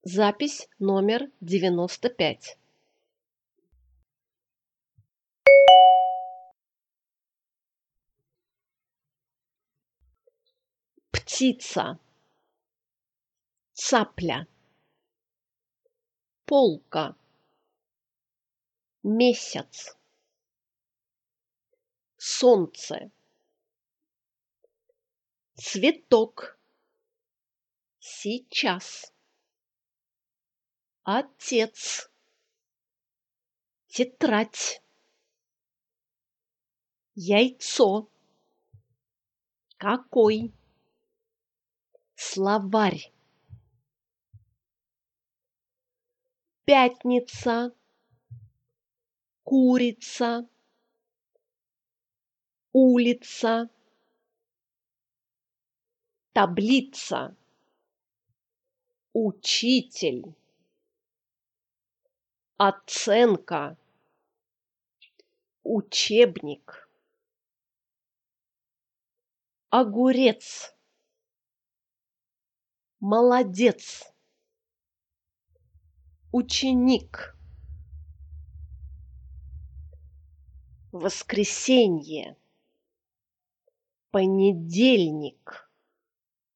Запись номер 95. Птица, цапля, полка, месяц, солнце, цветок, сейчас, отец, тетрадь, яйцо, какой, словарь, пятница, курица, улица, таблица, учитель, оценка, учебник, огурец, молодец, ученик, воскресенье, понедельник,